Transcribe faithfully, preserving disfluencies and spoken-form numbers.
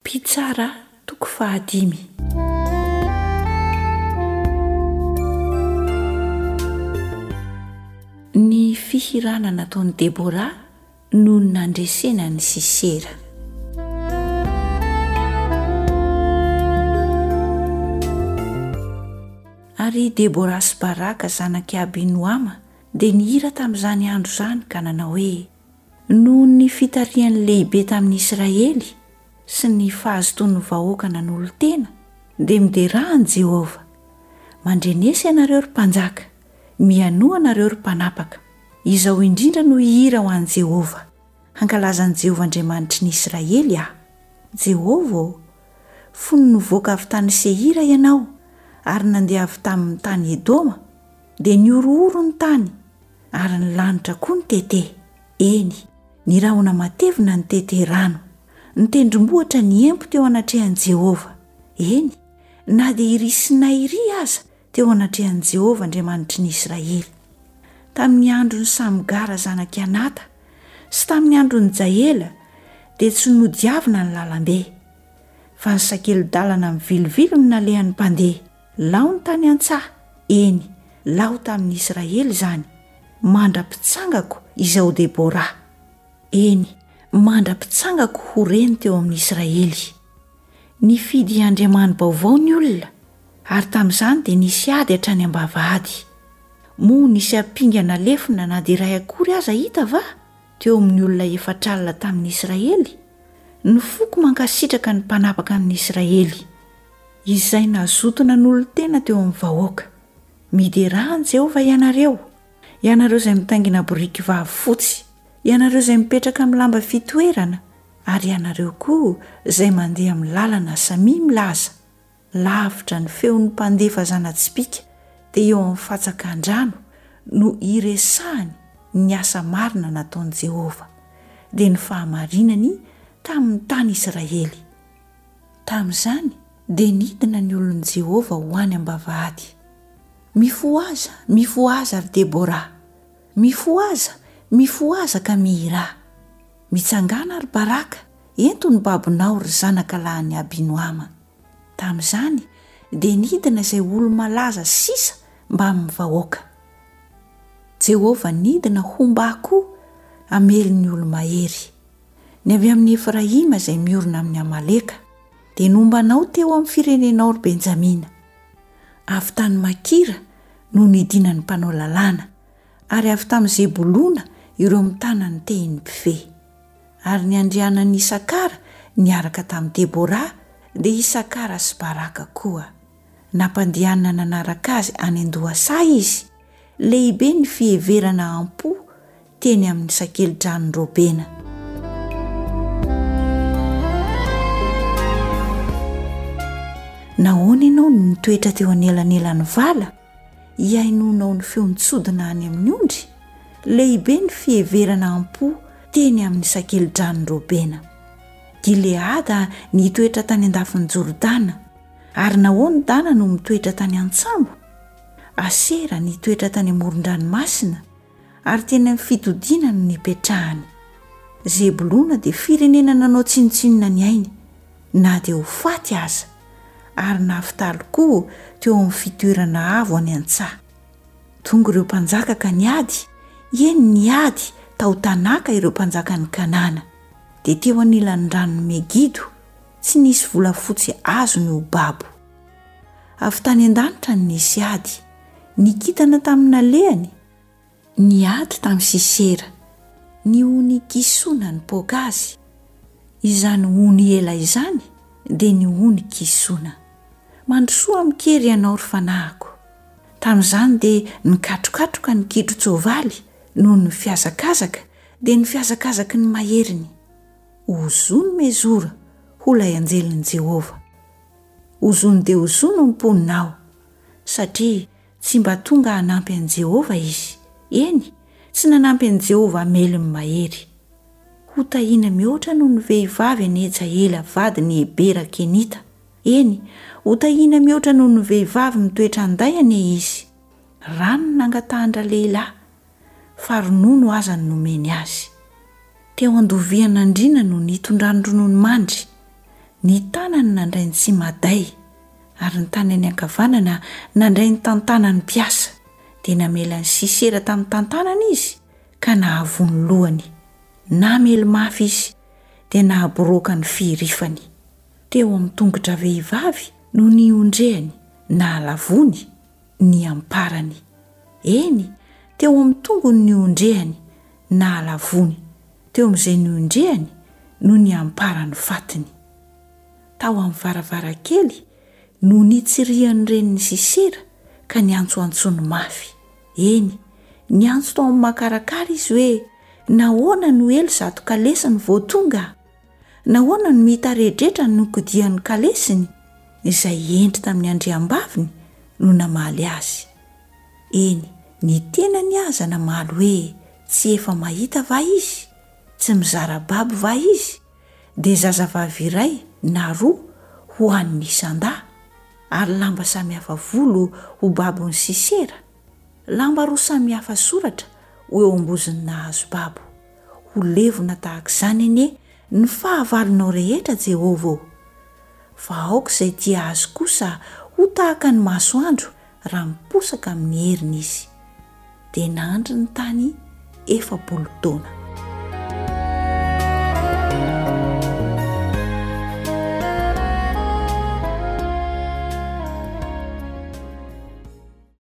Pitsara toko fahadimy. Ny fihirana nataon'i Debora no nandresena ny Sisera. Ary Debora sy Baraka zanaky Abinoama dia nihira tamin'izany andro izany ka nanao hoe noho ny fitarian'ny lehibe tamin'ny Israely sy ny fahazotoan'ny vahoaka nanolo-tena dia miderahan'i Jehovah. Mandrenesy ianareo ry mpanjaka, mianoa anareo ry mpanapaka. Izao indrindra no hira ho an'i Jehovah, hankalazan'i Jehovah Andriamanitry ny Israely aho. Jehovah, fony nivoaka avy tany Seira ianao ary nandeha avy tamin'ny tany Edoma, dia niorooro ny tany ary ny lanitra koa ny tete. Eny, ny rahona matevina ny tete rano, ny tendrombohitra ny empo teo anatrehan'i Jehovah. Eny, na dia iry sy na iry aza teo anatrehan'i Jehovah Andriamanitry ny Israely. Tamin'ny andro ny Samgara zanaky Anata sy tamin'ny andro ny Jaela dia tsy nodiavina ny lalambe, fa ny sakelo-dalana mivilivily no nalehan'ny mpandeha. Lao ny tany an-tsaha, eny, lao tamin'ny Israely izany. Mandra-pitsangako izao Debora. Eny, mandra-pitsangako ho reny teo amin'ny Israely. Nifidy Andriamany baovao ny olona, ary tamin'izany dia nisy ady hatrany ambavahady. Moa nisy ampingana lefina na dia iray akory aza hita va teo amin'ny olona efatralina tamin'ny Israely. Ny foko mankasitraka ny mpanapaka amin'ny Israely. Izay nazotona n'olo-tena teo amin'ny vahoaka. Miderahan'i Jehovah ianareo, ianareo izay mitangina boriky vavy fotsy, ianareo izay mipetraka amin'ny lamba fitoerana, ary ianareo koa izay mandeha amin'ny lalana samy milaza. Lavitra ny feon'ny mpandefa zana-tsipika dia eo amin'ny fatsakan-drano no iresahany ny asa marina nataon'i Jehovah dia ny fahamarinany tamin'ny tany Israely. Tamin'izany dia nidina ny olon'i Jehovah ho any ambavahady. Mifoaza, mifoaza ry Debora, mifoaza, mifoaza ka mihira. Mitsangana ry Baraka, ento ny babonao ry zanaka lahin'ny Abinoama. Tamin'izany dia nidina izay olo malaza sisa mba amin'ny vahoaka. Jehovah nidina homba koa amely ny olo mahery. Ny avy amin'ny Efraima izay miorina amin'ny Amaleka dia nombanao teo amin'ny firenenao ry Benjamina. Avy tany Makira no nidinan'ny mpanao lalàna, ary avy tamin'ny Zebolona ireo mitana ny tehiny mpife. Ary ny andrianan'ny Isakara niaraka tamin'ny Debora dia Isakara sy Baraka koa. Nampandehanana nanaraka azy any Andohasa izy, lehibe ny fiheverana ampo teny amin'ny sakeli-dranon'ny Robena. Nahoana ianao no nitoetra teo anelanelan'ny vala, iainonao ny feontsodina any amin'ny ondry, lehibe ny fiheverana ampo teny amin'ny sakeli-dranon'ny Robena. Gileada nitoetra tany andafin'ny Jordana, ary nahoana Dana no mitoetra tany Antsambo. Asera nitoetra tany amoron-dranomasina, ary teny amin'ny fitodiana no nipetrahany. Zebolona dia firenena nanao tsinotsinona ny ainy, na dia ho faty aza, ary Naftaly koa teo amin'ny fitoerana avo any an-tsaha. Tonga ireo mpanjaka ka niady, eny niady tao tanaka ireo mpanjaka ny Kanana. Dia teo anilan'ny ranon'ny Megido tsy nisy volafotsy azo ny ho babo. Avy tany an-danitra ny nisy ady, nikitana tamin'ny alehany, niady tamin'ny Sisera, ny ony Kisona ny Pokazy. Izany ony ela izany dia ny ony Kisona. Mandrosoa mikery ianao ry fanahiko. Tamin'izany dia nikatrokatroka ny kitro-tsoavaly noho ny fiazakazaka dia ny fiazakazaky ny maheriny. Ozony mezora holay anjelin'i Jehovah. Ozony dia ozony ny mponinao, satria tsy mba tonga hanampy an'i Jehovah izy. Eny, tsy nanampy an'i Jehovah amely ny mahery. Ho tahina mihoatra noho ny vehivavy any Jaela vadiny Hebera Kenita. Eny, ho tahina mihoatra noho ny vehivavy mitoetra anday ane izy. Rano nangatahandra lehilahy, fa ronono aza ny nomeny azy. Teo andovian'Andriana no nitondrany ronono mandry, ny tanany nandray ny tsy maday ary ny tanany ankavanana nandray ny tantanany mpiasa dia namela ny Sisera tamin'ny tantanana izy ka nahavony lohany. Namely mafy izy dia nahaboroaka ny fihirifany. Teo amin'ny tongotra vehivavy no niondrehany na halavony ny amparany. Eny, teo amin'ny tongony niondrehany na halavony, teo amin'izay niondrehany no ny amparany fatiny. Tao amin'ny varavarakely no nitsirihan'ny renin'ny Sisera ka niantsoantsony mafy. Eny, niantso tao amin'ny makarakara izy hoe nahoana no ely zato kalesiny vao tonga? Nahoana no mitaredretra ny nokodian'ny kalesiny? Izay endry tamin'ny andriambaviny no namaly azy. Eny, ny tenany aza namaly hoe tsy efa mahita va izy? Tsy mizara babo va izy? Dia zazavavy iray na roa ho an'ny isan-dà, ary lamba samihafa volo ho babon'ny Sisera, lamba roa samihafa soratra ho eo amboziny nahazo babo. Ho levona tahaka izany anie ny fahavalonao rehetra Jehovah. Fa aoka izay tia azy kosa ho tahaka ny masoandro raha miposaka amin'ny heriny izy. Dia nandry ny tany efapolo taona.